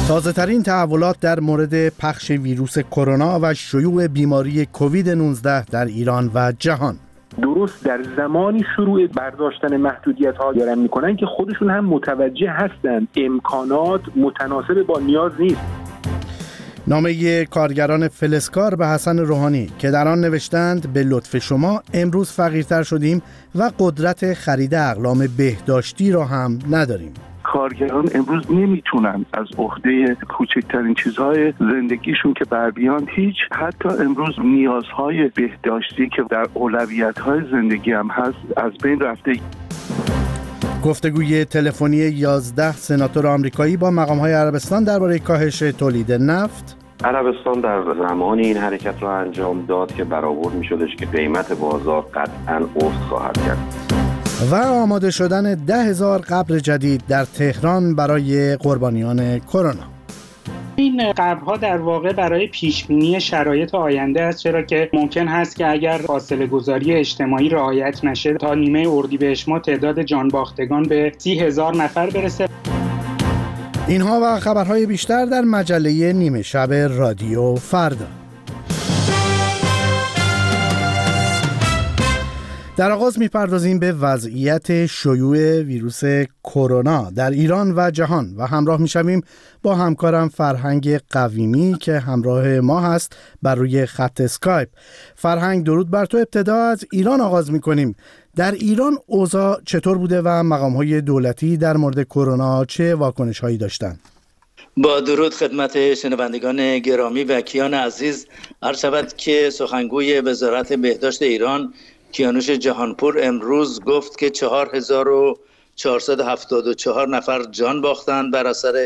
تازه‌ترین تحولات در مورد پخش ویروس کرونا و شیوع بیماری کووید 19 در ایران و جهان. درست در زمانی شروع برداشتن محدودیت‌ها دارن میکنن که خودشون هم متوجه هستند امکانات متناسب با نیاز نیست. نامه کارگران فلزکار به حسن روحانی که در آن نوشتند به لطف شما امروز فقیرتر شدیم و قدرت خرید اقلام بهداشتی را هم نداریم. کارگران امروز نمیتونن از عهده کوچکترین چیزهای زندگیشون که بر بیان هیچ، حتی امروز نیازهای بهداشتی که در اولویت‌های زندگی هم هست از بین رفته. گفتگوی تلفنی 11 سناتور آمریکایی با مقام‌های عربستان درباره کاهش تولید نفت. عربستان در زمانی این حرکت را انجام داد که برآورد می‌شدش که قیمت بازار قطعاً افت خواهد کرد. و آماده شدن 10,000 قبر جدید در تهران برای قربانیان کرونا. این قبرها در واقع برای پیشبینی شرایط آینده است، چرا که ممکن هست که اگر فاصله گذاری اجتماعی رعایت نشه تا نیمه اردیبهشت ماه تعداد جانباختگان به 30,000 نفر برسه. اینها و خبرهای بیشتر در مجله نیمه شب رادیو فردا. در آغاز می‌پردازیم به وضعیت شیوع ویروس کرونا در ایران و جهان و همراه می‌شویم با همکارم فرهنگ قویمی که همراه ما هست بر روی خط اسکایپ. فرهنگ، درود بر تو. ابتدا از ایران آغاز می‌کنیم. در ایران اوضاع چطور بوده و مقام‌های دولتی در مورد کرونا چه واکنش‌هایی داشتند؟ با درود خدمت شنوندگان گرامی و کیان عزیز، عرض شود که سخنگوی وزارت بهداشت ایران کیانوش جهانپور امروز گفت که 4,474 نفر جان باختند بر اثر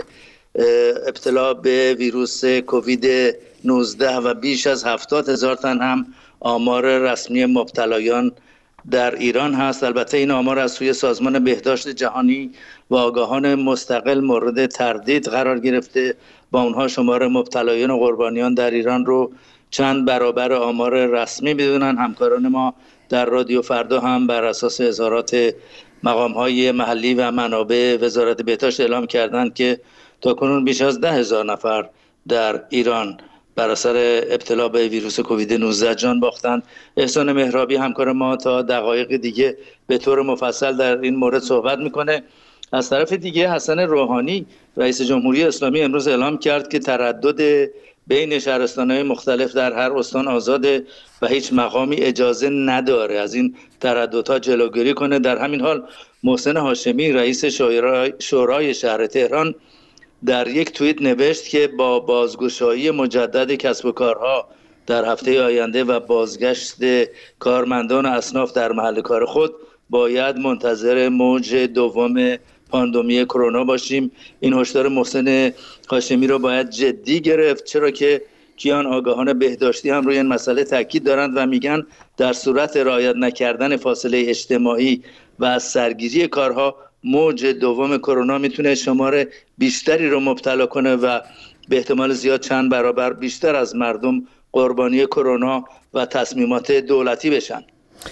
ابتلا به ویروس کووید 19 و بیش از 70,000 تن هم آمار رسمی مبتلایان در ایران هست. البته این آمار از سوی سازمان بهداشت جهانی و آگاهان مستقل مورد تردید قرار گرفته. با اونها شمار مبتلایان و قربانیان در ایران رو چند برابر آمار رسمی بدونن. همکاران ما در رادیو فردا هم بر اساس اظهارات مقام‌های محلی و منابع وزارت بهداشت اعلام کردند که تاکنون بیش از 10,000 نفر در ایران بر اثر ابتلا به ویروس کووید 19 جان باختند. احسان مهرابی همکار ما تا دقایق دیگه به طور مفصل در این مورد صحبت میکنه. از طرف دیگه حسن روحانی رئیس جمهوری اسلامی امروز اعلام کرد که تردد بین شهرستان‌های مختلف در هر استان آزاده و هیچ مقامی اجازه نداره از این ترددها جلوگیری کنه. در همین حال محسن هاشمی رئیس شورای شهر تهران در یک توییت نوشت که با بازگشایی مجدد کسب و کارها در هفته آینده و بازگشت کارمندان و اصناف در محل کار خود باید منتظر موج دوم پاندمی کرونا باشیم. این هشدار محسن هاشمی رو باید جدی گرفت، چرا که کیان آگاهان بهداشتی هم روی این مسئله تاکید دارند و میگن در صورت رعایت نکردن فاصله اجتماعی و از سرگیری کارها موج دوم کرونا میتونه شمار بیشتری رو مبتلا کنه و به احتمال زیاد چند برابر بیشتر از مردم قربانی کرونا و تصمیمات دولتی بشن.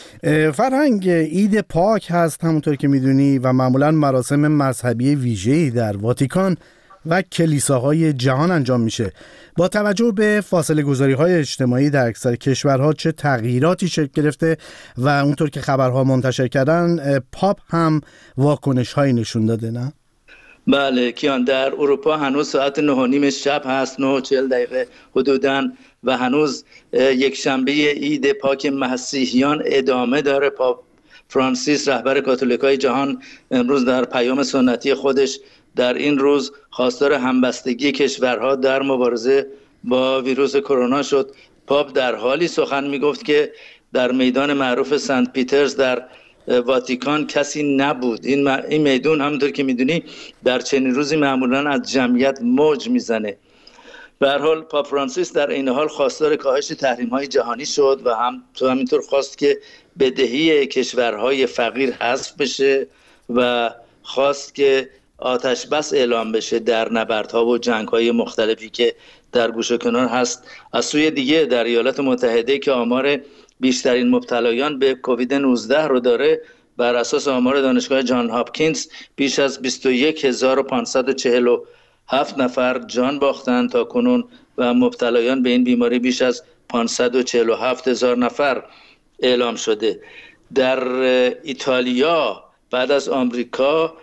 فرهنگ، عید پاک هست همونطور که میدونی و معمولا مراسم مذهبی ویژه‌ای در واتیکان و کلیساهای جهان انجام میشه. با توجه به فاصله گذاری های اجتماعی در اکثر کشورها چه تغییراتی شکل گرفته و اونطور که خبرها منتشر کردن پاپ هم واکنش هایی نشون داده، نه؟ بله کیان، در اروپا هنوز ساعت 9:30 شب هست، 9:40 حدوداً و هنوز یک شنبه عید پاک مسیحیان ادامه داره. پاپ فرانسیس رهبر کاتولیکای جهان امروز در پیام سنتی خودش در این روز خواستار همبستگی کشورها در مبارزه با ویروس کرونا شد. پاپ در حالی سخن میگفت که در میدان معروف سنت پیترز در واتیکان کسی نبود. این میدان همونطور که میدونی در چنین روزی معمولا از جمعیت موج میزنه. به هر حال پاپ فرانسیس در این حال خواستار کاهش تحریم‌های جهانی شد و همینطور خواست که بدهی کشورهای فقیر حذف بشه و خواست که آتش بس اعلام بشه در نبردها و جنگ‌های مختلفی که در گوش و کنار هست. از سوی دیگه در ایالات متحده که آمار بیشترین مبتلایان به کووید 19 رو داره، بر اساس آمار دانشگاه جان هاپکینز بیش از 21,547 7 نفر جان باختند تا کنون و مبتلایان به این بیماری بیش از 547,000 نفر اعلام شده. در ایتالیا بعد از آمریکا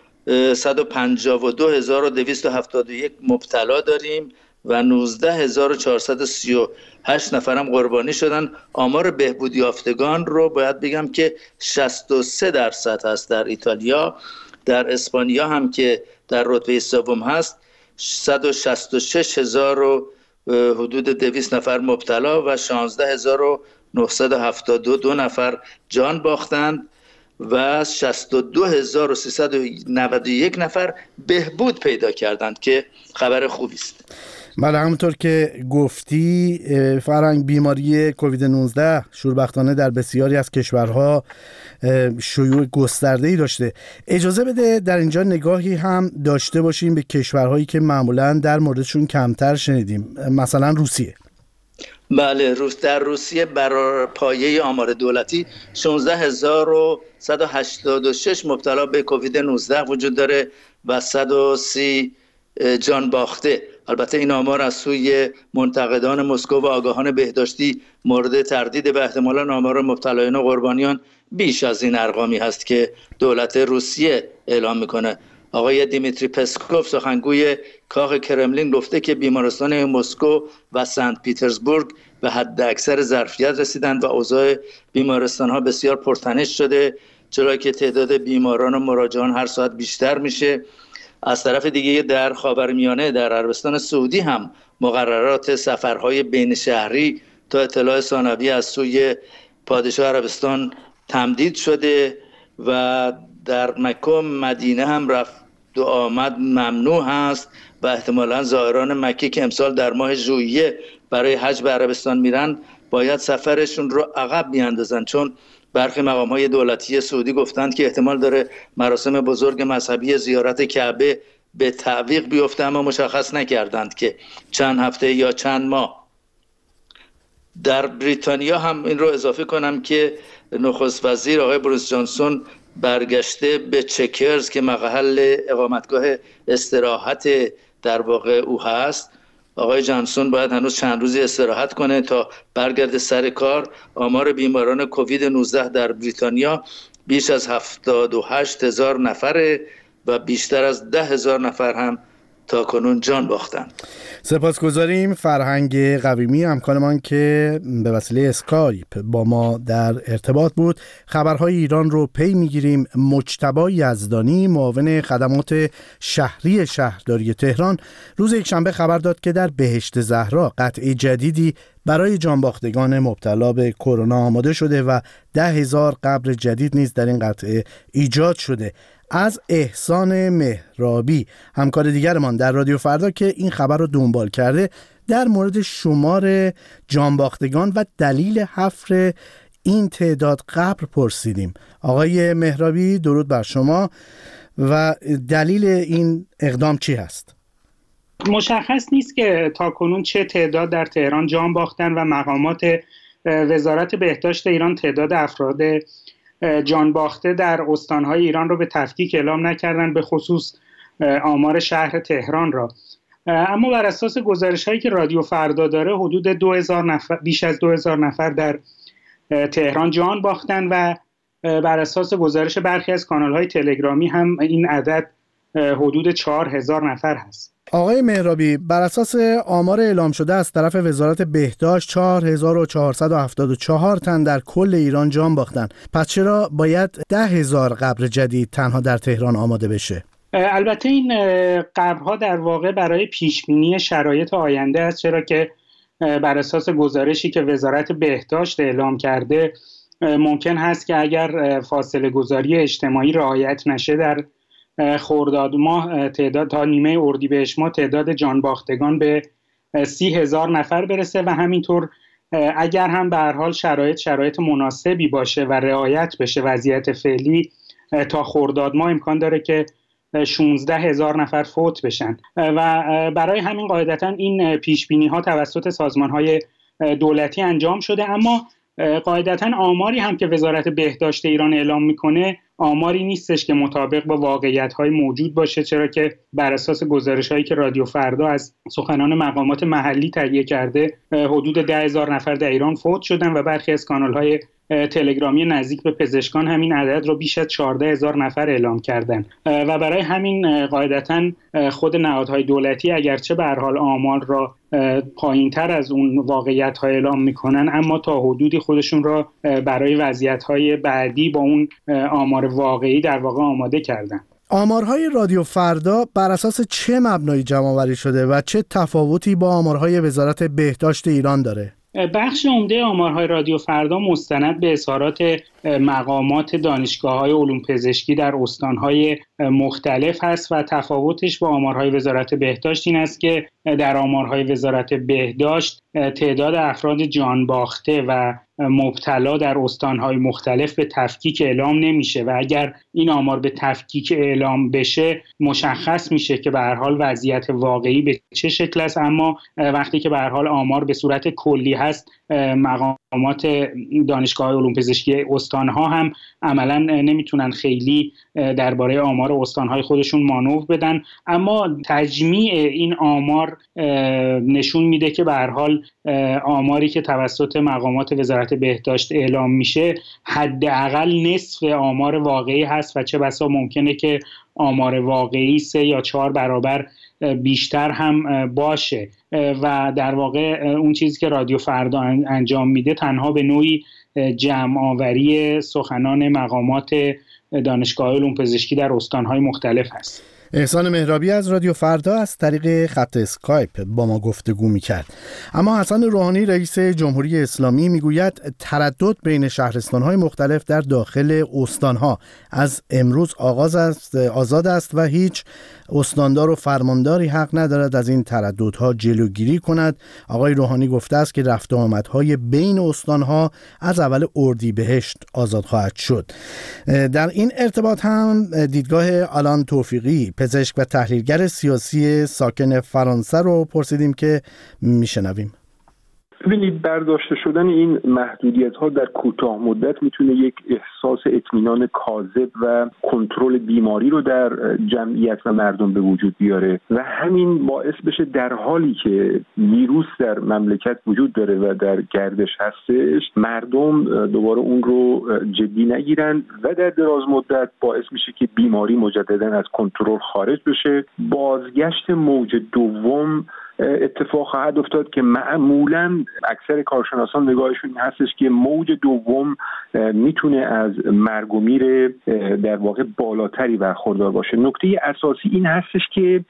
152,271 مبتلا داریم و 19,438 نفرم قربانی شدن. آمار بهبود یافتگان رو باید بگم که 63% هست در ایتالیا. در اسپانیا هم که در رتبه سوم هست 166,000 و حدود 200 نفر مبتلا و 16,972 نفر جان باختند و 62,391 نفر بهبود پیدا کردند که خبر خوبی است. بله، همونطور که گفتی فرهنگ، بیماری کووید 19 شوربختانه در بسیاری از کشورها شیوع گسترده‌ای داشته. اجازه بده در اینجا نگاهی هم داشته باشیم به کشورهایی که معمولاً در موردشون کمتر شنیدیم، مثلا روسیه. بله، در روسیه بر پایه آمار دولتی 16,186 مبتلا به کووید 19 وجود داره و 130 جان باخته. البته این آمار از سوی منتقدان مسکو و آگاهان بهداشتی مورد تردید و احتمالاً آمار مبتلایان و قربانیان بیش از این ارقامی هست که دولت روسیه اعلام میکنه. آقای دیمیتری پسکوف سخنگوی کاخ کرملین گفته که بیمارستان مسکو و سنت پیترزبورگ به حد اکثر ظرفیت رسیدند و اوضاع بیمارستان ها بسیار پرتنش شده، چرا که تعداد بیماران و مراجعان هر ساعت بیشتر میشه. از طرف دیگه در خاورمیانه در عربستان سعودی هم مقررات سفرهای بین شهری تا اطلاع ثانوی از سوی پادشاه عربستان تمدید شده و در مکه و مدینه هم رفت و آمد ممنوع هست و احتمالاً زائران مکه که امسال در ماه ژوئیه برای حج به عربستان میرن باید سفرشون رو عقب بیاندازن، چون برخی مقام‌های دولتی سعودی گفتند که احتمال داره مراسم بزرگ مذهبی زیارت کعبه به تعویق بیفته، اما مشخص نکردند که چند هفته یا چند ماه. در بریتانیا هم این رو اضافه کنم که نخست وزیر آقای بوریس جانسون برگشته به چکرز که محل اقامتگاه استراحت در واقع او هست. آقای جانسون باید هنوز چند روزی استراحت کنه تا برگرده سر کار. آمار بیماران کووید 19 در بریتانیا بیش از 78,000 نفره و بیشتر از 10,000 نفر هم تا کنون جان باختند. سپاسگزاریم فرهنگ قویمی همکارمان که به وسیله اسکایپ با ما در ارتباط بود. خبرهای ایران رو پی میگیریم. مجتبی یزدانی معاون خدمات شهری شهرداری تهران روز یکشنبه خبر داد که در بهشت زهرا قطعه جدیدی برای جانباختگان مبتلا به کرونا آماده شده و 10,000 قبر جدید نیز در این قطعه ایجاد شده. از احسان مهرابی همکار دیگرمان در رادیو فردا که این خبر رو دنبال کرده در مورد شمار جانباختگان و دلیل حفر این تعداد قبر پرسیدیم. آقای مهرابی درود بر شما، و دلیل این اقدام چی هست؟ مشخص نیست که تاکنون چه تعداد در تهران جان باختن و مقامات وزارت بهداشت ایران تعداد افراد جان باخته در استانهای ایران رو به تفکیک اعلام نکردن، به خصوص آمار شهر تهران را. اما بر اساس گزارش‌هایی که رادیو فردا داره حدود 2,000 نفر، بیش از 2,000 نفر در تهران جان باختن و بر اساس گزارش برخی از کانال‌های تلگرامی هم این عدد حدود 4,000 نفر هست. آقای مهرابی، بر اساس آمار اعلام شده از طرف وزارت بهداشت 4,474 تن در کل ایران جان باختن. پس چرا باید 10,000 قبر جدید تنها در تهران آماده بشه؟ البته این قبرها در واقع برای پیشبینی شرایط آینده است، چرا که بر اساس گزارشی که وزارت بهداشت اعلام کرده ممکن هست که اگر فاصله گذاری اجتماعی رعایت نشه در خرداد ماه تعداد تا نیمه اردیبهشت ماه تعداد جانباختگان به 30,000 نفر برسه و همینطور اگر هم به هر حال شرایط مناسبی باشه و رعایت بشه وضعیت فعلی، تا خرداد ماه امکان داره که 16,000 نفر فوت بشن و برای همین قاعدتا این پیشبینی ها توسط سازمان های دولتی انجام شده. اما قاعدتا آماری هم که وزارت بهداشت ایران اعلام میکنه آماری نیستش که مطابق با واقعیت‌های موجود باشه، چرا که بر اساس گزارش‌هایی که رادیو فردا از سخنان مقامات محلی تهیه کرده حدود 10,000 نفر در ایران فوت شدن و برخی از کانال‌های تلگرامی نزدیک به پزشکان همین عدد رو بیش از 14,000 نفر اعلام کردن و برای همین قاعدتاً خود نهادهای دولتی اگرچه به هر حال آمار را پایین‌تر از اون واقعیت‌ها اعلام می‌کنن، اما تا حدودی خودشون را برای وضعیت‌های بعدی با اون آمار واقعی در واقع آماده کردن. آمارهای رادیو فردا بر اساس چه مبنایی جمع‌آوری شده و چه تفاوتی با آمارهای وزارت بهداشت ایران داره؟ بخش عمده آمارهای رادیو فردا مستند به اظهارات مقامات دانشگاه‌های علوم پزشکی در استان‌های مختلف هست و تفاوتش با آمارهای وزارت بهداشت این است که در آمارهای وزارت بهداشت تعداد افراد جان باخته و مبتلا در استان‌های مختلف به تفکیک اعلام نمیشه و اگر این آمار به تفکیک اعلام بشه مشخص میشه که به هر حال وضعیت واقعی به چه شکل است، اما وقتی که به هر حال آمار به صورت کلی هست مقامات دانشگاه علوم پزشکی استان‌ها هم عملاً نمیتونن خیلی درباره آمار استان‌های خودشون مانور بدن، اما تجمیع این آمار نشون میده که به هر حال آماری که توسط مقامات وزارت بهداشت اعلام میشه حداقل نصف آمار واقعی هست و چه بسا ممکنه که آمار واقعی 3 یا 4 برابر بیشتر هم باشه و در واقع اون چیزی که رادیو فردا انجام میده تنها به نوعی جمع آوری سخنان مقامات دانشگاه علوم پزشکی در استان‌های مختلف هست. احسان مهرابی از رادیو فردا از طریق خط اسکایپ با ما گفتگو میکرد. اما حسن روحانی رئیس جمهوری اسلامی میگوید تردد بین شهرستان‌های مختلف در داخل استان‌ها از امروز آزاد است و هیچ استاندار و فرمانداری حق ندارد از این ترددها جلوگیری کند. آقای روحانی گفته است که رفت و آمدهای بین استان‌ها از اول اردیبهشت آزاد خواهد شد. در این ارتباط هم دیدگاه آلان توفیقی پزشک و تحلیلگر سیاسی ساکن فرانسه رو پرسیدیم که میشنویم. ببینید، برداشته شدن این محدودیت‌ها در کوتاه مدت میتونه یک احساس اطمینان کاذب و کنترل بیماری رو در جمعیت و مردم به وجود بیاره و همین باعث بشه در حالی که ویروس در مملکت وجود داره و در گردش هستش مردم دوباره اون رو جدی نگیرن و در دراز مدت باعث میشه که بیماری مجددا از کنترل خارج بشه. بازگشت موج دوم اتفاق خواهد افتاد که معمولاً اکثر کارشناسان نگاهشون هستش که موج دوم میتونه از مرگ و میر در واقع بالاتری برخوردار باشه. نکته اساسی این هستش که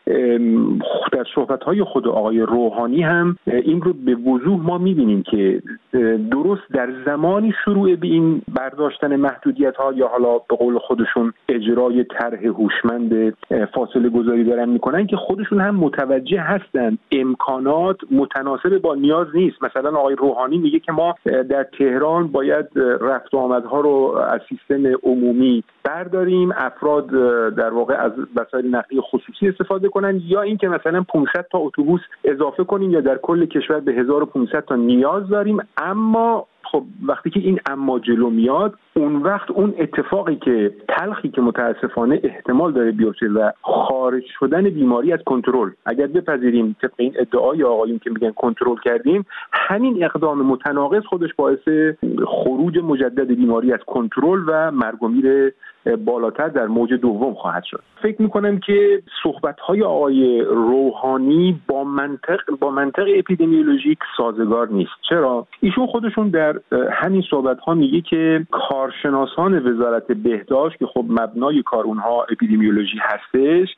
در صحبت‌های خود آقای روحانی هم این رو به وضوح ما میبینیم که درست در زمانی شروع به این برداشتن محدودیت‌ها یا حالا به قول خودشون اجرای طرح هوشمند فاصله گذاری دارن میکنن که خودشون هم متوجه هستن امکانات متناسب با نیاز نیست. مثلا آقای روحانی میگه که ما در تهران باید رفت و آمدها رو از سیستم عمومی برداریم، افراد در واقع از وسایل نقلیه خصوصی استفاده کنن، یا اینکه مثلا 500 تا اتوبوس اضافه کنیم یا در کل کشور به 1500 تا نیاز داریم. اما خب وقتی که این اما جلو میاد اون وقت اون اتفاقی که تلخی که متاسفانه احتمال داره بیفته و خارج شدن بیماری از کنترل، اگر بپذیریم طبق این ادعای آقایون که میگن کنترل کردیم، همین اقدام متناقض خودش باعث خروج مجدد بیماری از کنترل و مرگ و میر بالاتر در موج دوم خواهد شد. فکر میکنم که صحبت‌های آقای روحانی با منطق اپیدمیولوژیک سازگار نیست. چرا؟ ایشون خودشون در همین صحبت‌ها میگه که کارشناسان وزارت بهداشت که خب مبنای کار اونها اپیدمیولوژی هستش،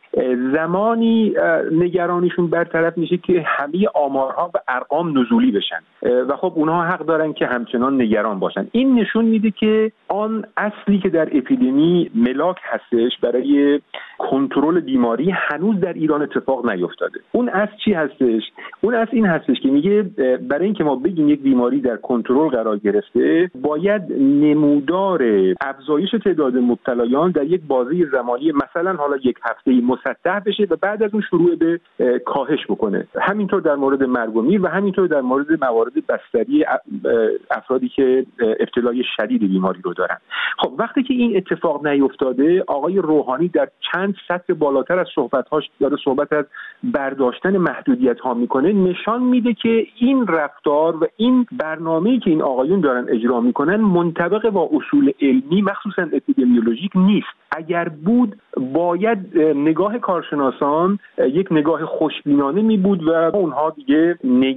زمانی نگرانیشون برطرف میشه که همه آمارها و ارقام نزولی بشن و خب اونها حق دارن که همچنان نگران باشن. این نشون میده که آن اصلی که در اپیدمی ملاک هستش برای کنترل بیماری هنوز در ایران اتفاق نیفتاده. اون اصل چی هستش؟ اون اصل این هستش که میگه برای اینکه ما بگیم یک بیماری در کنترل قرار گرفته، باید نمودار افزایش تعداد مبتلایان در یک بازه زمانی مثلا حالا یک هفته‌ای مسطح بشه و بعد از اون شروع به کاهش بکنه. همینطور در مورد مرگ و میر و همینطور در مورد موارد بستری افرادی که ابتلای شدید بیماری رو دارن. خب وقتی که این اتفاق نیفتاده، آقای روحانی در چند سطح بالاتر از صحبت‌هاش داره صحبت از برداشتن محدودیت‌ها میکنه، نشان میده که این رفتار و این برنامه‌ای که این آقایون دارن اجرا میکنن منطبق با اصول علمی مخصوصا اپیدمیولوژیک نیست. اگر بود باید نگاه کارشناسان یک نگاه خوشبینانه می بود و اونها دیگه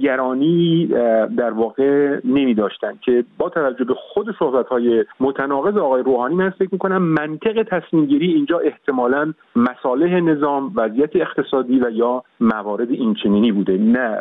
نگرانی در واقع نمی داشتن که با توجه به خود صحبت‌های متناقض آقای روحانی من فکر می‌کنم منطق تصمیم گیری اینجا احتمالاً مصالح نظام، وضعیت اقتصادی و یا موارد اینچنینی بوده، نه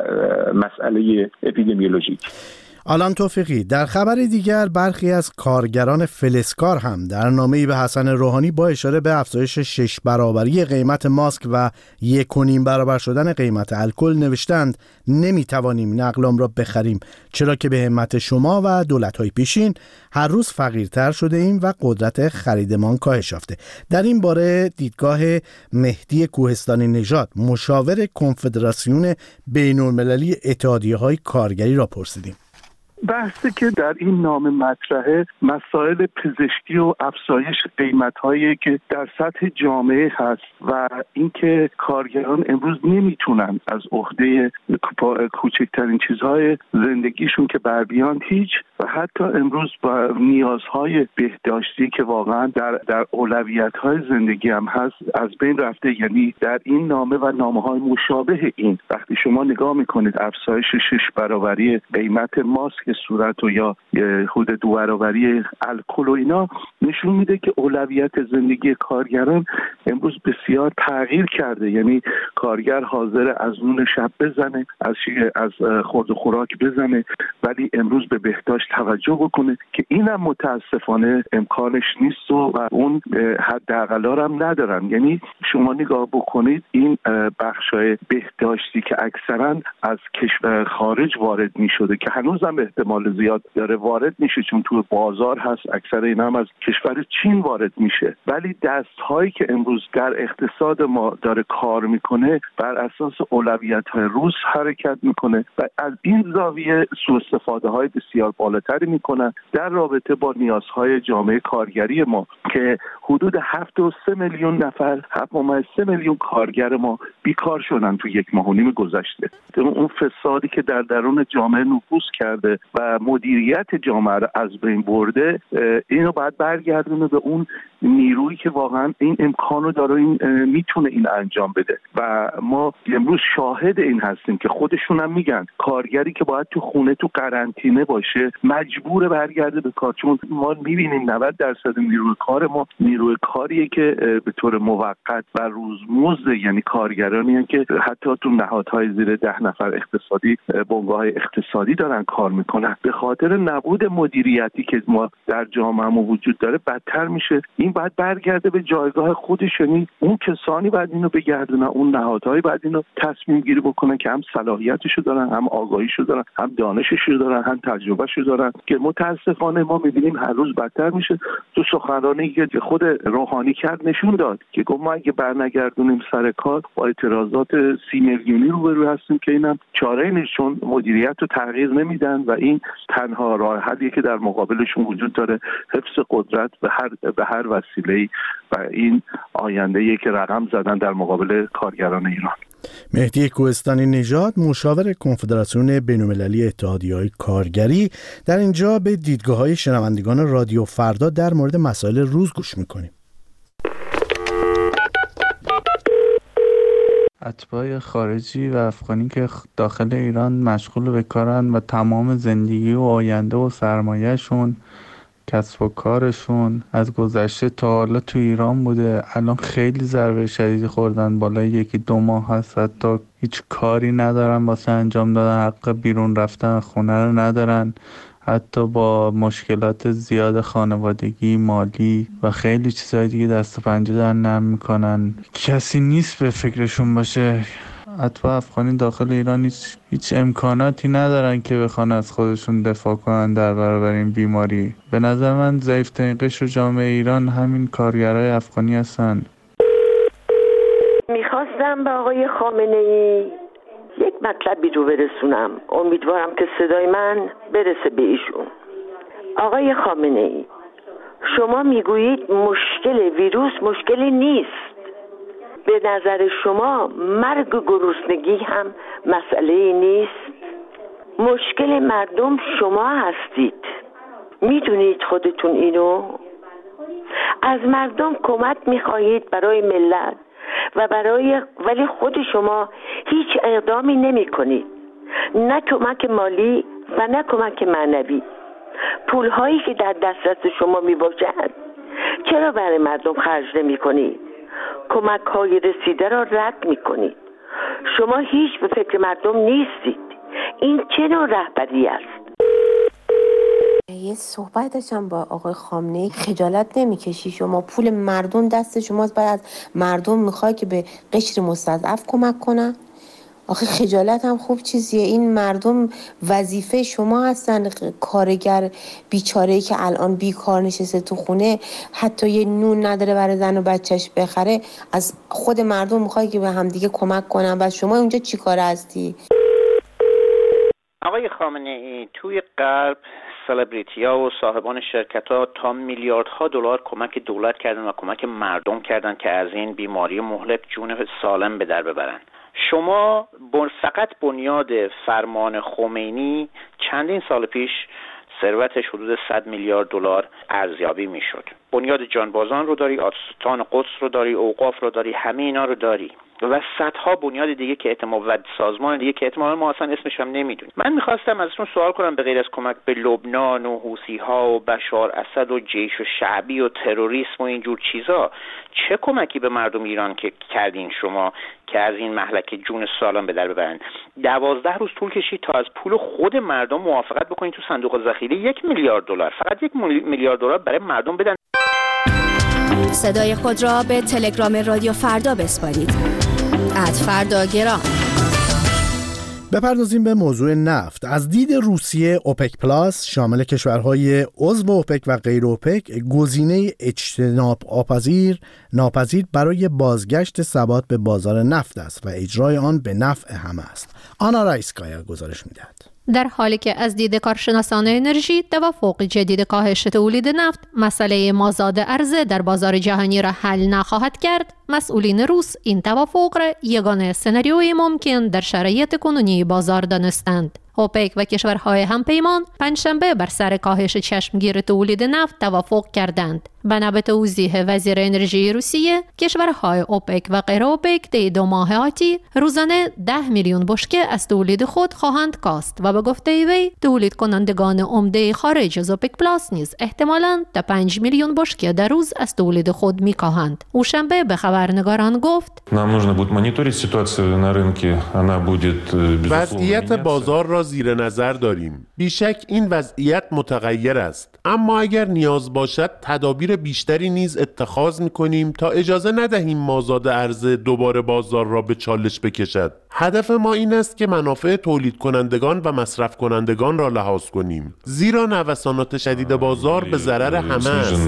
مسئله اپیدمیولوژیک. آلان توفیقی، در خبر دیگر برخی از کارگران فلزکار هم در نامه‌ای به حسن روحانی با اشاره به افزایش 6 برابری قیمت ماسک و 1.5 برابر شدن قیمت الکل نوشتند نمیتوانیم نقلام را بخریم، چرا که به همت شما و دولت‌های پیشین هر روز فقیرتر شده ایم و قدرت خریدمان کاهش یافته. در این باره دیدگاه مهدی کوهستانی نژاد، مشاور کنفدراسیون بین‌المللی اتحادیه‌های کارگری را پرسیدیم. بحثی که در این نامه مطرحه مسائل پزشکی و افزایش قیمت‌هایی که در سطح جامعه هست و اینکه کارگران امروز نمیتونن از عهده کوچکترین چیزهای زندگیشون که بر بیان هیچ و حتی امروز با نیازهای بهداشتی که واقعا در اولویت‌های زندگی هم هست از بین رفته. یعنی در این نامه و نامه‌های مشابه این وقتی شما نگاه میکنید افزایش 6 برابری قیمت ماسک صورت و یا حدود 2 برابری الکل و اینا نشون میده که اولویت زندگی کارگران امروز بسیار تغییر کرده. یعنی کارگر حاضر از نون شب بزنه، از خورد و خوراک بزنه، ولی امروز به بهداشت توجه بکنه که اینم متاسفانه امکانش نیست و اون حداقل‌ها هم ندارن. یعنی شما نگاه بکنید این بخشای بهداشتی که اکثرا از کشور خارج وارد میشده که هنوزم احتمال زیاد داره وارد میشه چون تو بازار هست، اکثر اینا هم از کشور چین وارد میشه، ولی دستهایی که امروز در اقتصاد ما داره کار میکنه بر اساس اولویت‌های روز حرکت میکنه و از این زاویه سوء استفاده های بسیار بالاتری میکنن در رابطه با نیازهای جامعه کارگری ما که حدود 7.3 میلیون نفر، 7.3 میلیون کارگر ما بیکار شدن تو 1.5 ماه گذشته. اون فسادی که در درون جامعه نفوذ کرده و مدیریت جامعه رو از بین برده، اینو باید برگردونه به اون نیرویی که واقعا این امکانو داره، این میتونه این انجام بده و ما امروز شاهد این هستیم که خودشون هم میگن کارگری که باید تو خونه تو قرنطینه باشه مجبور برگرده به کار، چون ما میبینیم 90% نیروی کار ما نیروی کاریه که به طور موقت و روزمزد، یعنی کارگرانی هستند که حتی تو نهادهای زیر 10 نفر اقتصادی، بنگاه‌های اقتصادی دارن کار میکنن. به خاطر نبود مدیریتی که ما در جامعه‌مون وجود داره بدتر میشه. این باید برگرده به جایگاه خودش، یعنی اون کسانی باید اینو بگردونن، اون نهادهای باید اینو تصمیم گیری بکنن که هم صلاحیتشو دارن، هم آگاهیشو دارن، هم دانششو دارن، هم تجربهشو دارن، که متاسفانه ما میبینیم هر روز بدتر میشه. تو سخنرانی که خود روحانی کرد نشون داد که گفت ما اگه برنگردونیم سر کار با اعتراضات 30 میلیونی روبرو هستیم که اینم چاره نیست، چون مدیریت رو تغییر نمیدن و این تنها راه حلیه که در مقابلشون وجود داره، حفظ قدرت به هر وسیله‌ای و این آینده‌ای که رقم زدن در مقابل کارگران ایران. مهدی کوهستانی نژاد، مشاور کنفدراسیون بین‌المللی اتحادیه‌های کارگری، در اینجا به دیدگاه‌های شنوندگان رادیو فردا در مورد مسائل روز گوش می‌کنیم. اتباع خارجی و افغانی که داخل ایران مشغول به کارن و تمام زندگی و آینده و سرمایه‌شون، کسب و کارشون از گذشته تا حالا تو ایران بوده، الان خیلی ضربه شدیدی خوردن. بالای 1-2 ماه هست حتی هیچ کاری ندارن واسه انجام دادن، حق بیرون رفتن خونه رو ندارن. حتی با مشکلات زیاد خانوادگی، مالی و خیلی چیزهای دیگه دست و پنجه در نرم میکنن. کسی نیست به فکرشون باشه. اتباع افغانی داخل ایران هیچ امکاناتی ندارن که بخوان از خودشون دفاع کنن در برابر این بیماری. به نظر من ضعیف‌ترین قشر جامعه ایران همین کارگرای افغانی هستن. میخواستم به آقای خامنه‌ای یک مطلبی رو برسونم. امیدوارم که صدای من برسه به ایشون. آقای خامنه‌ای، شما میگویید مشکل ویروس مشکلی نیست. به نظر شما مرگ و گرسنگی هم مسئله نیست؟ مشکل مردم شما هستید. میدونید خودتون اینو؟ از مردم کمک میخواهید برای ملت ولی خود شما هیچ اقدامی نمی کنید. نه کمک مالی و نه کمک معنوی. پولهایی که در دسترس شما می باشد چرا برای مردم خرج نمی کنید؟ کمک های رسیده را رد می کنید. شما هیچ به فکر مردم نیستید. این چه نوع رهبری است؟ یه صحبت داشتم با آقای خامنه‌ای. خجالت نمیکشی؟ شما پول مردم دست شماست، بعد از مردم میخوای که به قشر مستضعف کمک کنن؟ آخه خجالت هم خوب چیزیه. این مردم وظیفه شما هستن. کارگر بیچاره‌ای که الان بیکار نشسته تو خونه، حتی یه نون نداره برای زن و بچهش بخره، از خود مردم میخوای که به همدیگه کمک کنن. و شما اونجا چی کار هستی؟ آقای خامنه‌ای، توی غرب سلبریتی‌ها و صاحبان شرکت‌ها تا میلیاردها دلار کمک دولت کردن و کمک مردم کردن که از این بیماری مهلک جون سالم به در ببرن. شما فقط بنیاد فرمان خمینی چندین سال پیش ثروتش حدود 100 میلیارد دلار ارزیابی میشد. بنیاد جانبازان رو داری، آستان قدس رو داری، اوقاف رو داری، همه اینا رو داری و صدها بنیاد دیگه که و سازمان دیگه که احتمالاً ما اصلا اسمش هم نمیدونیم. من میخواستم ازتون سوال کنم، به غیر از کمک به لبنان و حوثی‌ها و بشار اسد و جیش و شعبی و تروریسم و اینجور چیزا، چه کمکی به مردم ایران که کردین شما که از این مهلک جون سالم به در ببرن؟ 12 روز طول کشید تا از پول خود مردم موافقت بکنید تو صندوق ذخیره 1 میلیارد دلار، فقط 1 میلیارد دلار برای مردم بدن. صدای خود را به تلگرام رادیو فردا بسپارید. @فرداگرام. بپردازیم به موضوع نفت. از دید روسیه، اوپک پلاس شامل کشورهای عضو اوپک و غیر اوپک گزینه اجتناب ناپذیر برای بازگشت ثبات به بازار نفت است و اجرای آن به نفع همه است. آنا رایسکایا گزارش می‌دهد. در حالی که از دید کارشناسان انرژی توافق جدید کاهش تولید نفت مسئله مازاد عرضه در بازار جهانی را حل نخواهد کرد، مسئولین روس این توافق را یگانه سناریوی ممکن در شرایط کنونی بازار دانستند. اوپک و کشورهای همپیمان پنجشنبه بر سر کاهش چشمگیر تولید نفت توافق کردند. بنا به توضیح وزیر انرژی روسیه، کشورهای اوپک و غیر اوپک طی 2 ماه آتی روزانه 10 میلیون بشکه از تولید خود خواهند کاست و به گفته وی تولید کنندگان عمده خارج از اوپک پلاس نیز احتمالاً تا 5 میلیون بشکه در روز از تولید خود می‌کاهند. او شنبه به خبرنگاران گفت: وضعیت بازار را زیر نظر داریم. بیشک این وضعیت متغیر است، اما اگر نیاز باشد تدابیر بیشتری نیز اتخاذ می‌کنیم تا اجازه ندهیم مازاد عرضه دوباره بازار را به چالش بکشد. هدف ما این است که منافع تولید کنندگان و مصرف کنندگان را لحاظ کنیم، زیرا نوسانات شدید بازار به ضرر همه است.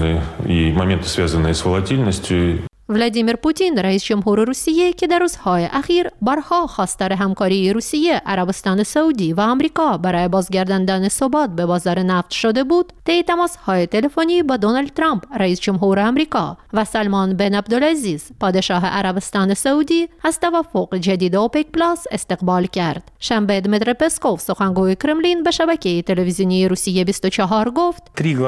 ولادیمیر پوتین رئیس جمهور روسیه که در روزهای اخیر بارها خواستار همکاری روسیه، عربستان سعودی و آمریکا برای بازگرداندن ثبات به بازار نفت شده بود، طی تماس‌های تلفنی با دونالد ترامپ رئیس جمهور آمریکا و سلمان بن عبدالعزیز پادشاه عربستان سعودی از توافق جدید اوپک پلاس استقبال کرد. شنبه دمیتری پسکوف سخنگوی کرملین به شبکه تلویزیونی روسیه 24 گفت: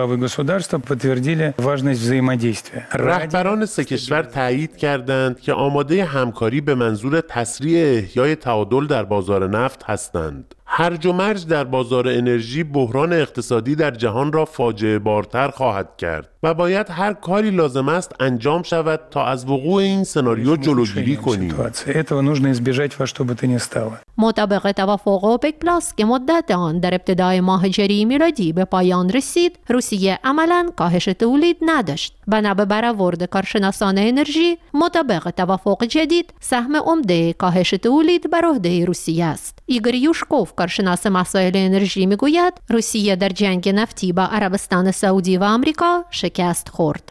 رهبران سه کشور تایید کردند که آماده همکاری به منظور تسریع احیای تعادل در بازار نفت هستند. هرج و مرج در بازار انرژی بحران اقتصادی در جهان را فاجعه بارتر خواهد کرد و باید هر کاری لازم است انجام شود تا از وقوع این سناریو جلوگیری کنیم. مطابق توافق اوپک پلاس که مدت آن در ابتدای ماه ژوئیه میلادی به پایان رسید، روسیه عملاً کاهش تولید نداشت. بنا به برآورد کارشناسان انرژی، مطابق توافق جدید سهم عمده کاهش تولید بر عهده روسیه است. ایگور یوشکوف کارشناس مسائل انرژی میگوید روسیه در جنگ نفتی با عربستان سعودی و آمریکا شکست خورد.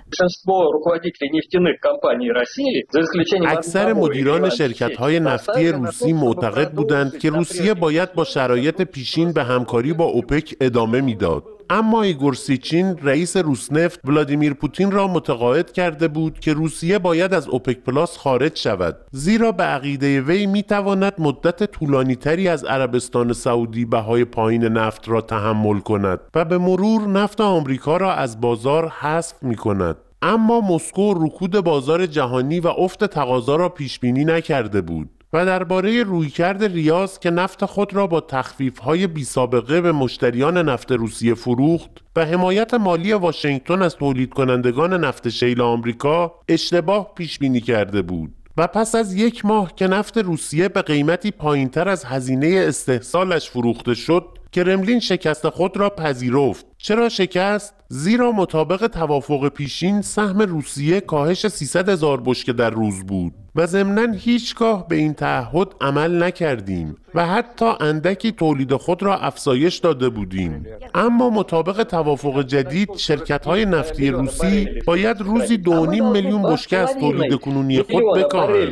اکثر مدیران شرکت‌های نفتی روسی معتقد بودند که روسیه باید با شرایط پیشین به همکاری با اوپک ادامه میداد. اما ایگور سیچین رئیس روسنفت ولادیمیر پوتین را متقاعد کرده بود که روسیه باید از اوپک پلاس خارج شود، زیرا به عقیده وی میتواند مدت طولانی‌تری از عربستان سعودی بهای پایین نفت را تحمل کند و به مرور نفت آمریکا را از بازار حذف می‌کند. اما مسکو رکود بازار جهانی و افت تقاضا را پیش بینی نکرده بود و درباره رویکرد ریاض که نفت خود را با تخفیف‌های بی‌سابقه به مشتریان نفت روسیه فروخت و حمایت مالی واشنگتن از تولید کنندگان نفت شیل آمریکا اشتباه پیش بینی کرده بود و پس از 1 ماه که نفت روسیه به قیمتی پایینتر از هزینه استحصالش فروخته شد، کرملین شکست خود را پذیرفت. چرا شکست؟ زیرا مطابق توافق پیشین سهم روسیه کاهش 300,000 بشکه در روز بود و ضمناً هیچگاه به این تعهد عمل نکردیم و حتی اندکی تولید خود را افزایش داده بودیم. اما مطابق توافق جدید شرکت‌های نفتی روسی باید روزی 2.5 میلیون بشکه از تولید کنونی خود بکاهند.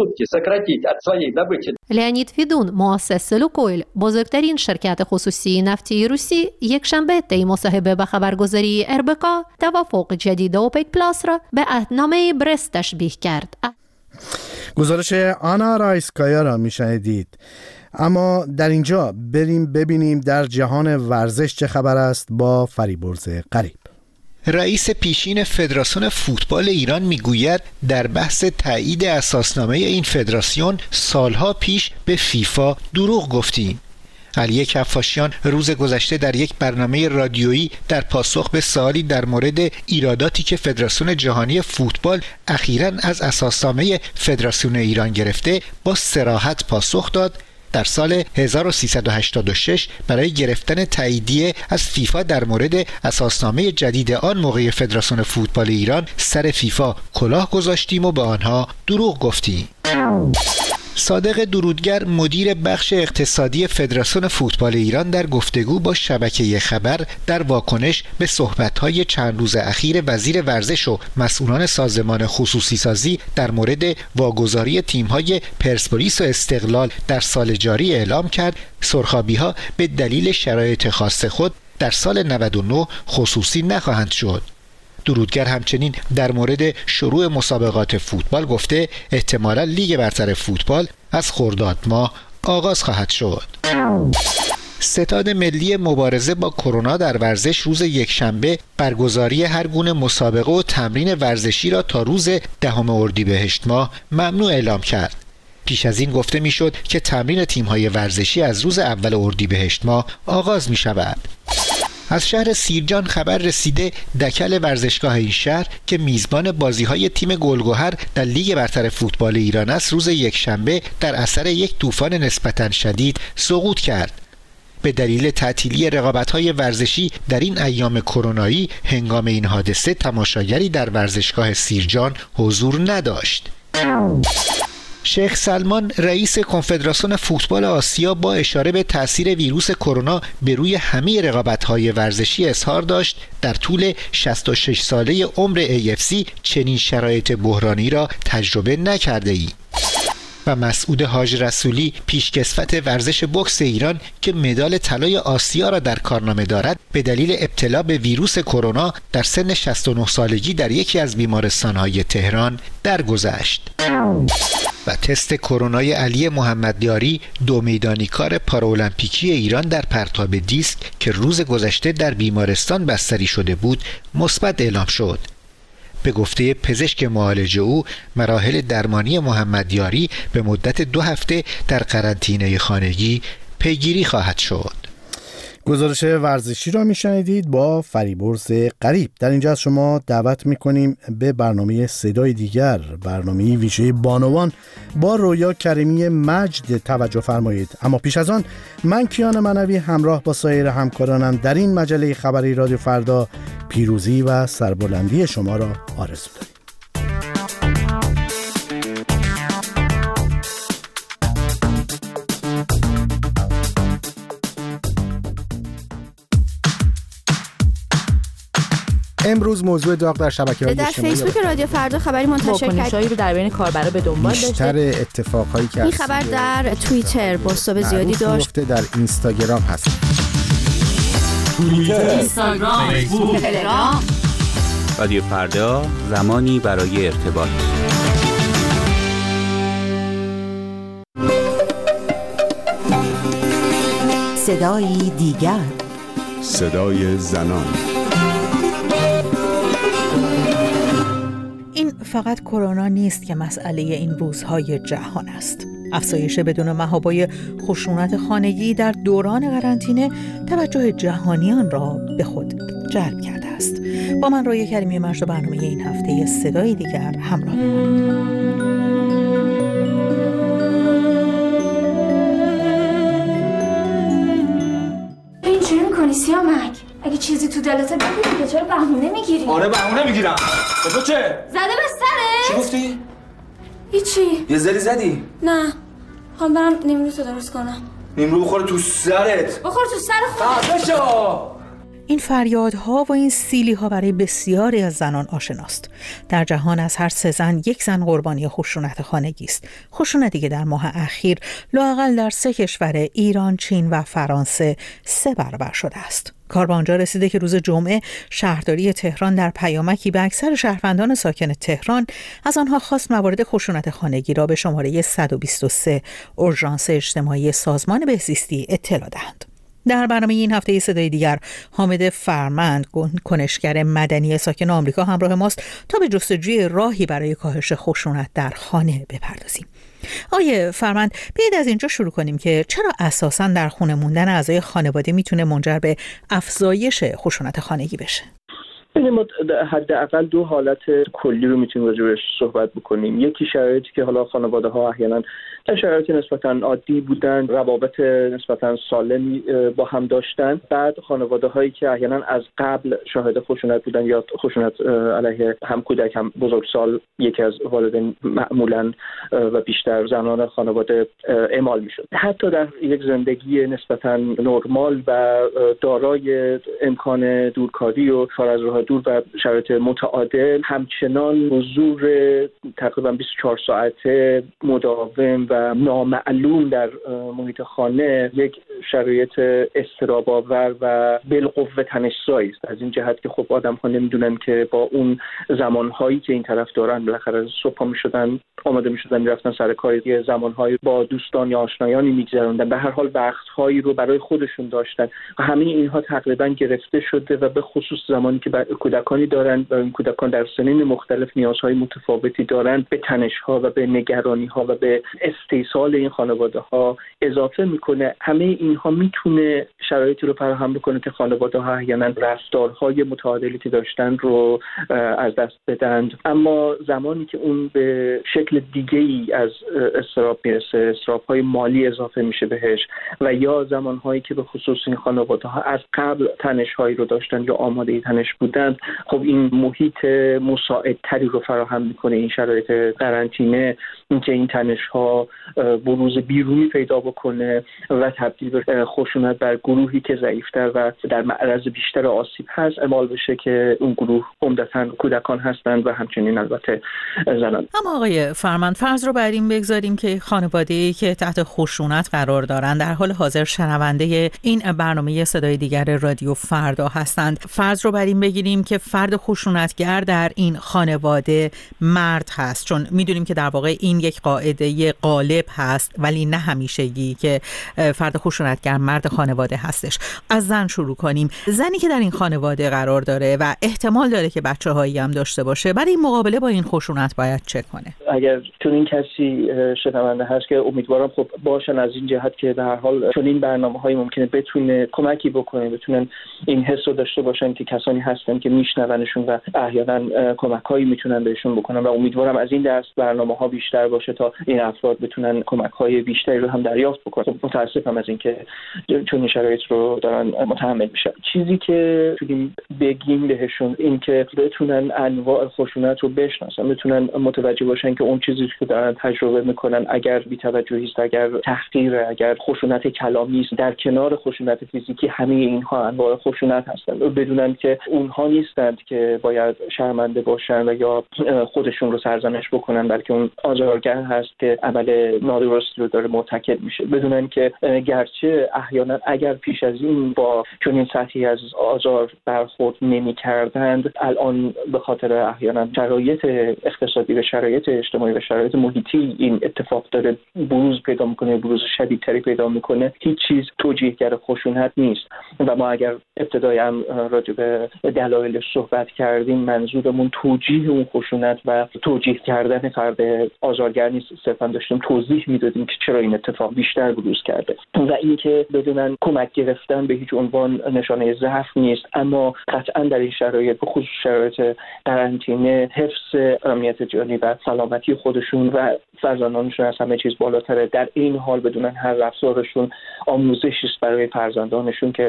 لئونید فیدون مؤسس لوکویل، بزرگترین شرکت خصوصی نفتی روسی، یک شنبه طی مصاحبه به خبرگزاری اربکا توافق جدید اوپک پلاس را به عهدنامه برست تشبیه کرد. گزارش آنا رایسکایا را میشنیدید. اما در اینجا بریم ببینیم در جهان ورزش چه خبر است با فریبرز قریب. رئیس پیشین فدراسیون فوتبال ایران میگوید در بحث تایید اساسنامه این فدراسیون سالها پیش به فیفا دروغ گفتیم. علی کفاشیان روز گذشته در یک برنامه رادیویی در پاسخ به سوالی در مورد ایراداتی که فدراسیون جهانی فوتبال اخیراً از اساسنامه فدراسیون ایران گرفته با صراحت پاسخ داد در سال 1386 برای گرفتن تاییدیه از فیفا در مورد اساسنامه جدید آن موقع فدراسیون فوتبال ایران سر فیفا کلاه گذاشتیم و به آنها دروغ گفتیم. صادق درودگر مدیر بخش اقتصادی فدراسیون فوتبال ایران در گفتگو با شبکه خبر در واکنش به صحبت‌های چند روز اخیر وزیر ورزش و مسئولان سازمان خصوصی سازی در مورد واگذاری تیم‌های پرسپولیس و استقلال در سال جاری اعلام کرد سرخابی‌ها به دلیل شرایط خاص خود در سال 99 خصوصی نخواهند شد. درودگر همچنین در مورد شروع مسابقات فوتبال گفته احتمالاً لیگ برتر فوتبال از خرداد ماه آغاز خواهد شد. ستاد ملی مبارزه با کرونا در ورزش روز یکشنبه برگزاری هر گونه مسابقه و تمرین ورزشی را تا روز 10 اردیبهشت ماه ممنوع اعلام کرد. پیش از این گفته میشد که تمرین تیم‌های ورزشی از روز اول اردیبهشت ماه آغاز می شود. از شهر سیرجان خبر رسیده دکل ورزشگاه این شهر که میزبان بازی‌های تیم گلگهر در لیگ برتر فوتبال ایران است روز یکشنبه در اثر یک طوفان نسبتاً شدید سقوط کرد. به دلیل تعطیلی رقابت‌های ورزشی در این ایام کرونایی هنگام این حادثه تماشاگری در ورزشگاه سیرجان حضور نداشت. شیخ سلمان رئیس کنفدراسیون فوتبال آسیا با اشاره به تأثیر ویروس کرونا به روی همه رقابت‌های ورزشی اظهار داشت در طول 66 ساله عمر AFC چنین شرایط بحرانی را تجربه نکرده‌ای. و مسعود حاج رسولی پیشکسوت ورزش بوکس ایران که مدال طلای آسیا را در کارنامه دارد به دلیل ابتلا به ویروس کرونا در سن 69 سالگی در یکی از بیمارستان‌های تهران درگذشت. و تست کرونای علی محمدیاری دو میدانیکار پارالمپیکی ایران در پرتاب دیسک که روز گذشته در بیمارستان بستری شده بود مثبت اعلام شد. به گفته پزشک معالج او مراحل درمانی محمدیاری به مدت 2 هفته در قرنطینه خانگی پیگیری خواهد شد. گزارش ورزشی را میشنیدید با فریبرز غریب. در اینجا از شما دعوت میکنیم به برنامه صدای دیگر، برنامه ویژه بانوان با رویا کریمی مجد توجه فرمایید. اما پیش از آن من کیان منوی همراه با سایر همکارانم در این مجله خبری رادیو فردا پیروزی و سربلندی شما را آرزو داریم. امروز موضوع داغ در شبکه‌های اجتماعی در فیسبوک رادیو فردا خبری منتشر واکنش‌هایی رو در بین کاربرا به دنبال داشته. بیشتر اتفاقهایی که این خبر در توییتر بازتاب زیادی داشت. در اینستاگرام هست. توییتر، اینستاگرام، فیسبوک، تلگرام. رادیو فردا، زمانی برای ارتباط. صدای دیگر، صدای زنان. این فقط کرونا نیست که مسئله این روزهای جهان است. افزایش بدون محابای خشونت خانگی در دوران قرنطینه توجه جهانیان را به خود جلب کرده است. با من رویا کریمی مجد و برنامه این هفته صدای دیگر همراه بمانید. این چی میکنی سیامک؟ اگه چیزی تو دلته بگو دیگه، چرا بهونه میگیری؟ آره بهونه میگیرم. به تو چه؟ زده به سرت؟ چی گفتی؟ هیچی. یه زری زدی؟ نه، خوام برم نیمروز رو درست کنم. نیمرو بخوره تو سرت. بخور تو سر خودت. بشو. این فریادها و این سیلی‌ها برای بسیاری از زنان آشناست. در جهان از هر 3 زن 1 زن قربانی خشونت خانگی است. خشونتی که در ماه اخیر لااقل در 3 کشور ایران، چین و فرانسه 3 برابر شده است. کار به آنجا رسیده که روز جمعه شهرداری تهران در پیامکی به اکثر شهروندان ساکن تهران از آنها خواست موارد خشونت خانگی را به شماره 123 اورژانس اجتماعی سازمان بهزیستی اطلاع دهند. در برنامه این هفته صدای دیگر حامد فرمند، کنشگر مدنی ساکن آمریکا، همراه ماست تا به جستجوی راهی برای کاهش خشونت در خانه بپردازیم. آقای فرمند، بیایید از اینجا شروع کنیم که چرا اساساً در خونه موندن اعضای خانواده میتونه منجر به افزایش خشونت خانگی بشه؟ ما حداقل 2 حالت کلی رو میتونیم راجعش صحبت بکنیم. یکی شرایطی که حالا خانواده ها احیانا در شرایط نسبتا عادی بودن، روابط نسبتا سالمی با هم داشتن. بعد خانواده هایی که احیانا از قبل شاهد خشونت بودن یا خشونت علیه هم کودک هم بزرگسال یکی از والدین معمولا و بیشتر زنان خانواده اعمال میشد. حتی در یک زندگی نسبتا نرمال و دارای امکان دورکاری و کار از راه دور و شرایط متعادل، همچنان حضور تقریبا 24 ساعته مداوم و نامعلوم در محیط خانه یک شرایط اضطراب‌آور و بالقوه تنش‌زایی است. از این جهت که خب آدم‌ها نمیدونن که با اون زمان‌هایی که این طرف دارن، بالاخره صبح میشدن آماده میشدن میرفتن سر کار، یه زمان‌هایی با دوستان یا آشنایانی میگذروندن، به هر حال وقت‌هایی رو برای خودشون داشتن و همه اینها تقریبا گرفته شده و به خصوص زمانی که کودکانی دارن و این کودکان در سنین مختلف نیازهای متفاوتی دارن، به تنش‌ها و به نگرانی‌ها و به استیصال این خانواده‌ها اضافه میکنه. همه اینها میتونه شرایطی رو فراهم بکنه که خانواده‌ها احیانا رفتارهای متعادلی که داشتن رو از دست بدن. اما زمانی که اون به شکل دیگه‌ای از اضطراب میرسه، اضطراب‌های مالی اضافه میشه بهش، و یا زمانهایی که به خصوص این خانواده‌ها از قبل تنش‌هایی رو داشتن یا آماده تنش بودن، خب این محیط مساعدتری رو فراهم میکنه. این شرایط قرنطینه، اینکه این تنش‌ها بروز بیرونی پیدا بکنه و تبدیل به خشونت بر گروهی که ضعیف‌تر و در معرض بیشتر آسیب هست اعمال بشه که اون گروه عمدتاً کودکان هستند و همچنین البته زنان. اما آقای فرمند، فرض رو بر این بگذاریم که خانواده‌ای که تحت خشونت قرار دارند در حال حاضر شنونده این برنامه صدای دیگر رادیو فردا هستند. فرض رو بر این بگیریم که فرد خشونتگر در این خانواده مرد هست، چون میدونیم که در واقع این این یک قاعده غالب هست ولی نه همیشگی که فرد خشونتگر مرد خانواده هستش. از زن شروع کنیم. زنی که در این خانواده قرار داره و احتمال داره که بچه‌هایی هم داشته باشه، برای این مقابله با این خشونت باید چه کنه؟ اگر چون این کسی شنونده هست که امیدوارم خب باشن از این جهت که به هر حال چون این برنامه‌های ممکنه بتونه کمکی بکنه، بتونن این حس رو داشته باشن که کسانی هستن که میشنونشون و احیانا کمک‌هایی میتونن بهشون بکنن و امیدوارم از این دست برنامه‌ها بیشتر باشه تا این افراد بتونن کمک‌های بیشتری رو هم دریافت بکنن. متاسفم از اینکه چون این شرایط رو دارن متحمل میشن. چیزی که میتونیم بگیم بهشون این که بتونن انواع خشونت رو بشناسن، بتونن متوجه باشن که اون چیزی که دارن تجربه میکنن اگر بی‌توجهی است، اگر تحقیر، اگر خشونت کلامی است، در کنار خشونت فیزیکی همه اینها انواع خشونت هستند. بدونن که اونها نیستند که باید شرمنده باشن و یا خودشون رو سرزنش بکنن، بلکه اون آزارگر هست که عمل نادرست رو داره مرتکب میشه. بدونن که گرچه احیانا اگر پیش از این با چنین سطحی از آزار برخورد نمی‌کردند، الان به خاطر احیانا شرایط اقتصادی و شرایط اجتماعی و شرایط محیطی این اتفاق داره بروز پیدا میکنه، بروز شدیدتری پیدا میکنه. هیچ چیز توجیهگر خشونت نیست و ما اگر ابتدای هم راجع به دلایل صحبت کردیم، منظورمون توجیه اون خشونت و توجیه کردن فرد آزارگر نیست، صرفا داشتیم توضیح میدادیم که چرا این اتفاق بیشتر بروز کرده و اینکه بدونن کمک گرفتن به هیچ عنوان نشانه ضعف نیست، اما قطعا در این شرایط به خصوص شرایط قرنطینه حفظ امنیت جانی و سلامتی خودشون و فرزندانشون از همه چیز بالاتره. در این حال بدونن هر رفتارشون آموزشی است برای فرزندانشون که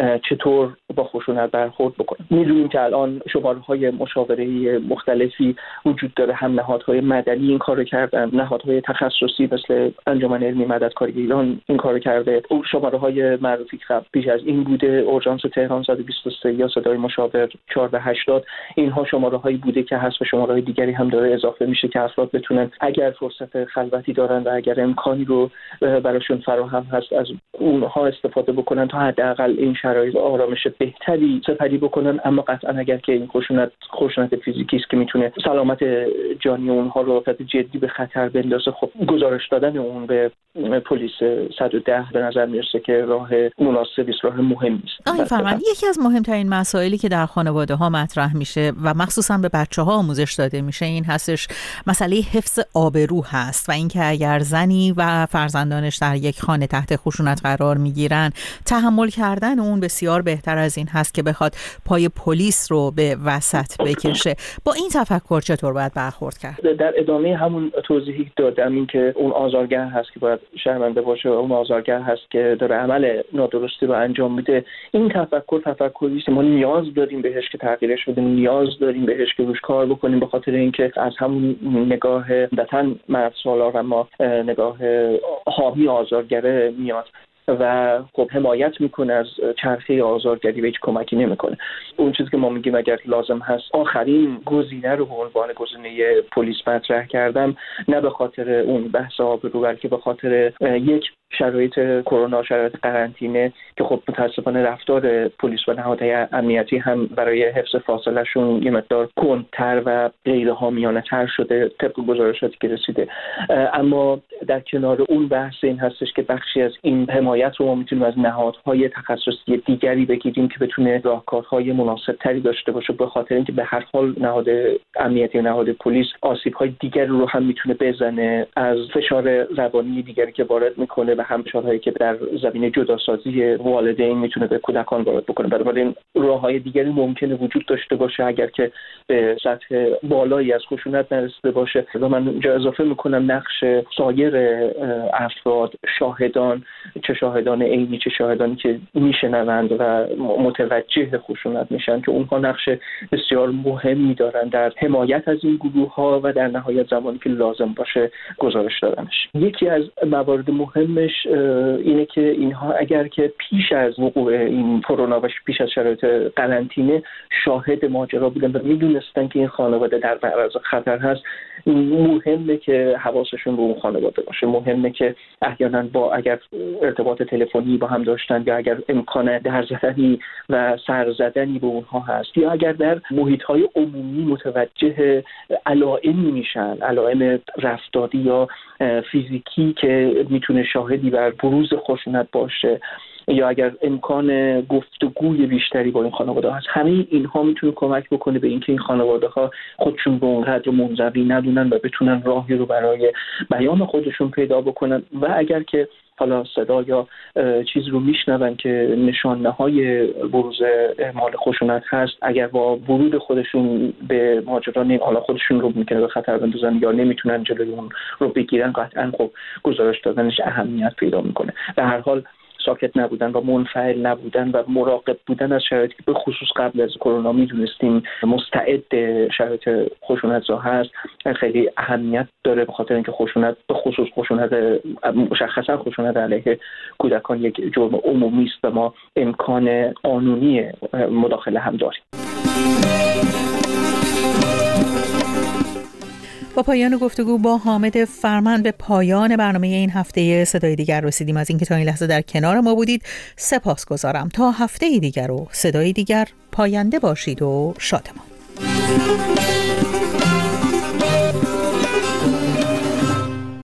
چطور با خشونت برخورد بکنن. میدونیم که الان شماره‌های مشاوره‌ای مختلفی وجود داره، هم نهادهای مدنی این کارو کردن، نهادهای تخصصی مثل انجمن علمی مددکاری ایران این کارو کرده. شماره‌های معروفی که پیش از این بوده، اورژانس تهران 123 یا صدای مشاور 1480، اینها شماره‌هایی بوده که هست و شماره‌های دیگری هم داره اضافه میشه که افراد بتونن اگر فرصت خلوتی دارن و اگر امکانی رو براشون فراهم هست از اونها استفاده بکنن تا حداقل این شرایط آرامش بهتری سپری بکنن. اما قطعا اگر که این خشونت فیزیکی است که میتونه سلامت جانی اونها رو جدی به خطر بندازه، خب گزارش دادن اون به پلیس 110 به نظر میرسه که راه مناسبی است، راه مهمی است. آقای فرمانی، یکی از مهمترین مسائلی که در خانواده ها مطرح میشه و مخصوصا به بچه‌ها آموزش داده میشه این هستش مسئله حفظ آبرو هست و اینکه اگر زنی و فرزندانش در یک خانه تحت خشونت قرار میگیرن، تحمل کردن اون بسیار بهتر از این هست که بخواد پای پلیس رو به وسط بکشه. با این تفکر چطور باید برخورد کرد؟ در ادامه همون توضیحی دادم، این که اون آزارگر هست که باید شرمنده باشه، اون آزارگر هست که داره عمل نادرستی رو انجام میده. این تفکری است ما نیاز داریم بهش که تغییرش بدیم، نیاز داریم بهش که روش کار بکنیم، به خاطر اینکه از همون نگاه دتن مرد سالار اما نگاه حامی آزارگره میاد و خب حمایت میکنه از چرخه آزارگری و هیچ کمکی نمیکنه. اون چیزی که ما میگیم اگر لازم هست آخرین گزینه رو به عنوان گزینه پلیس مطرح کردم، نه به خاطر اون بحث آبرو بلکه به خاطر یک شرایط کرونا، شرایط قرنطینه که خب متاسفانه رفتار پلیس و نهادهای امنیتی هم برای حفظ فاصله شون یه مقدار کندتر و غیر حامیانه تر شده طبق گزارشاتی که رسیده. اما در کنار اون بحث این هستش که بخشی از این حمایت رو ما میتونیم از نهادهای تخصصی دیگری بگیریم که بتونه راهکارهای مناسب تری داشته باشه، به خاطر اینکه به هر حال نهاد امنیتی و نهاد پلیس آسیب‌های دیگری رو هم میتونه بزنه، از فشار روانی دیگری که وارد میکنه و هم فشارهایی که در زمینه جداسازی والدین میتونه به کودکان وارد بکنه. بنابراین راههای دیگری ممکنه وجود داشته باشه اگر که به سطح بالایی از خشونت نرسیده باشه. و من اینجا اضافه میکنم نقش سایر افراد، شاهدان، چه شاهدان عینی چه شاهدانی که میشنوند و متوجه خشونت میشن، که اونها نقش بسیار مهمی دارن در حمایت از این گروه ها و در نهایت زمانی که لازم باشه گزارش دادنش. یکی از موارد مهمش اینه که اینها اگر که پیش از وقوع این کرونا و پیش از شرایط قرنطینه شاهد ماجرا بودن و میدونستن که این خانواده در معرض خطر هست، مهمه که حواسشون به اون خانواده داشته باشه. مهمه که احیانا با اگر ارتباط تلفنی با هم داشتن یا اگر امکان در زدنی و سر زدنی به اونها هست یا اگر در محیط‌های عمومی متوجه علائمی میشن، علائم رفتاری یا فیزیکی که میتونه شاهدی بر بروز خشونت باشه یا اگر امکان گفتگوی بیشتری با این خانواده هست، همه اینها میتونه کمک بکنه به اینکه این خانواده ها خودشون به اونقدر منزوی ندونن و بتونن راهی رو برای بیان خودشون پیدا بکنن و اگر که حالا صدا یا چیز رو میشنون که نشانه‌های بروز اعمال خشونت هست، اگر با ورود خودشون به ماجرا حالا خودشون رو ممکنه به خطر بندازن یا نمیتونن جلوی اون رو بگیرن، قطعاً خب گزارش دادنش اهمیت پیدا میکنه. در هر حال ساکت نبودن و منفعل نبودن و مراقب بودن از شرایطی که به خصوص قبل از کرونا میدونستیم مستعد شرایط خشونت‌زا هست خیلی اهمیت داره، به خاطر اینکه خشونت به خصوص خشونت مشخصا خشونت علیه کودکان یک جرم عمومی است و ما امکان قانونی مداخله هم داریم. با پایان گفتگو با حامد فرمند به پایان برنامه این هفته صدای دیگر رسیدیم. از اینکه تا این لحظه در کنار ما بودید سپاسگزارم. تا هفته دیگر و صدای دیگر پاینده باشید و شادمان.